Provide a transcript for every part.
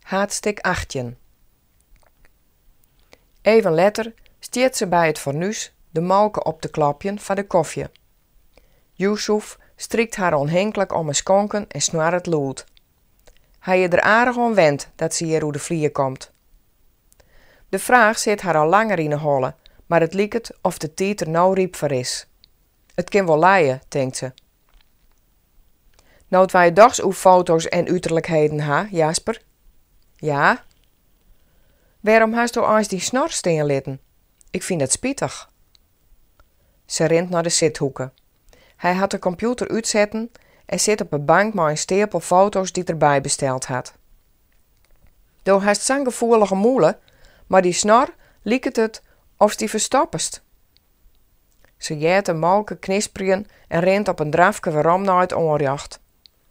Haardstik 18. Even later stiet ze bij het fornuis de molken op te klapjen van de koffie. Yusuf strikt haar onhenkelijk om een skonken en snoar het lood. Hij je er aardig om wend dat ze hier hoe de vlier komt. De vraag zit haar al langer in de holle, maar het liek het of de tijd er nou riep voor is. Het kan wel leien, denkt ze. Nou wij dags uw foto's en uiterlijkheden ha, Jasper? Ja? Waarom haast u eens die snor steen litten? Ik vind het spietig. Ze rent naar de zithoeken. Hij had de computer uitzetten en zit op een bank met een stapel foto's die erbij besteld had. Doe haast zo'n gevoelige moelen, maar die snor liek het of die verstoppest. Ze jeet de molken knisprien en rent op een drafke waarom naar het onjacht.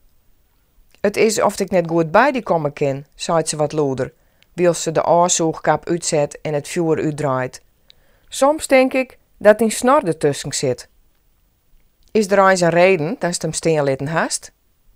Het is of ik net goed bij die komen ken, zei ze wat loeder, wil ze de oorzoegkap uitzet en het vuur uitdraait. Soms denk ik dat die snor ertussen zit. Is er eens een reden dat ze hem steen litten haast?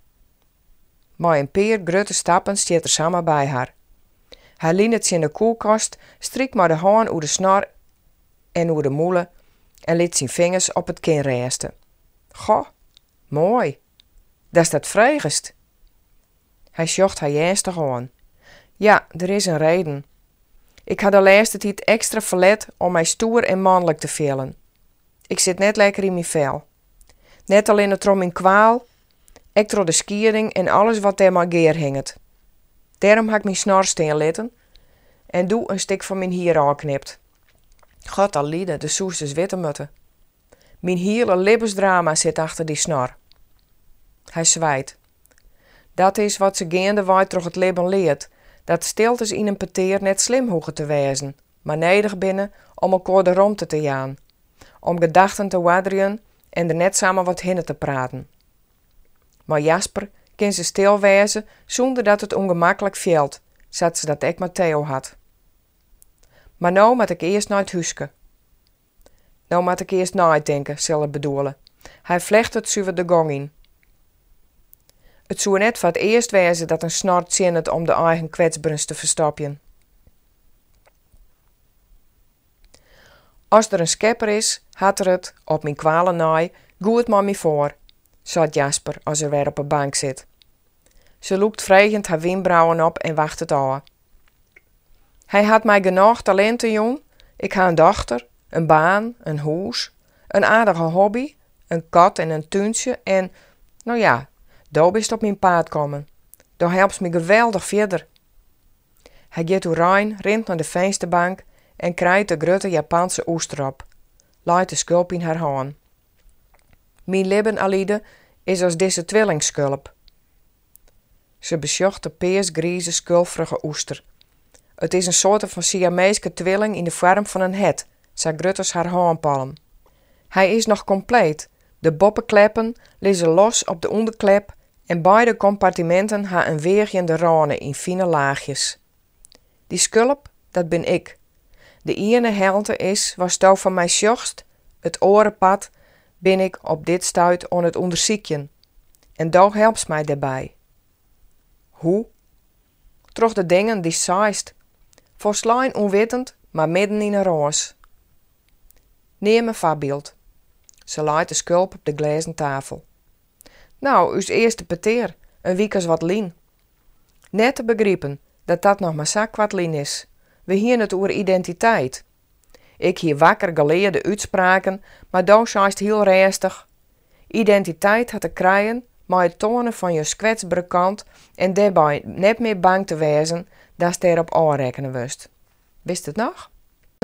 Maar een paar grote stappen stiet er samen bij haar. Hij liet in de koelkast, strikt maar de haan oer de snor en oer de moelen en liet zijn vingers op het kin resten. Goh, mooi. Dat is dat vreugest. Hij sjocht haar ernstig aan. Ja, er is een reden. Ik had de laatste tijd extra verlet om mij stoer en mannelijk te voelen. Ik zit net lekker in mijn vel. Net alleen het om mijn kwaal, ik door de skiering en alles wat er maar geer hinget. Daarom had ik mijn snor steen litten en doe een stuk van mijn hier aanknipt. God al lieden, de soes is witte mutten. Mijn hele libbesdrama zit achter die snor. Hij zwijt. Dat is wat ze gaandeweg door het leven leert, dat stiltes in een peteer net slim hoegen te wezen, maar nedig binnen om elkaar de romte te jaan, om gedachten te wadrien en er net samen wat hinnen te praten. Maar Jasper kan ze stil wezen zonder dat het ongemakkelijk vielt, zat ze dat ik met Theo had. Maar nou moet ik eerst naar het huske. Nou moet ik eerst nadenken, zal het bedoelen. Hij vlecht het zuiver de gong in. Het zou net voor het eerst wezen dat een snort zinnet om de eigen kwetsbaarens te verstopjen. Als er een schepper is, had er het, op mijn kwalen naai, goed maar me voor, zei Jasper als er weer op een bank zit. Ze loekt vragend haar wenkbrauwen op en wacht het aan. Hij had mij genoeg talenten, jong. Ik ha een dochter, een baan, een huis, een aardige hobby, een kat en een tuintje en, nou ja, daar bist op mijn paard komen. Daar helpt me geweldig verder. Hij gaat door Rijn, rent naar de vensterbank en krijgt de grote Japanse oester op. Laat de skulp in haar hand. Mijn libben alide is als deze tweelingskulp. Ze besjocht de peersgrieze skulvrige oester. Het is een soort van Siameeske tweeling in de vorm van een het, zei Grutters haar handpalm. Hij is nog compleet. De boppenkleppen liggen los op de onderklep en beide compartimenten ha een weergende rane in fine laagjes. Die skulp, dat ben ik. De ene helte is, was touw van mij sjochst, het orenpad, ben ik op dit stuit on het onderziekjen. En daar helpt mij daarbij. Hoe? Troch de dingen die saist. Volslijn onwitend, maar midden in een roos. Neem een voorbeeld. Ze laait de skulp op de glazen tafel. Nou, uw eerste peteer, een week als wat lien. Net te begrijpen dat dat nog maar zak wat lien is. We hien het oer identiteit. Ik hier wakker geleerde uitspraken, maar dan zijst heel restig. Identiteit had te krijgen, maar het tonen van je kwetsbare kant en daarbij net meer bang te wezen dat je erop aanrekenen wist. Wist het nog?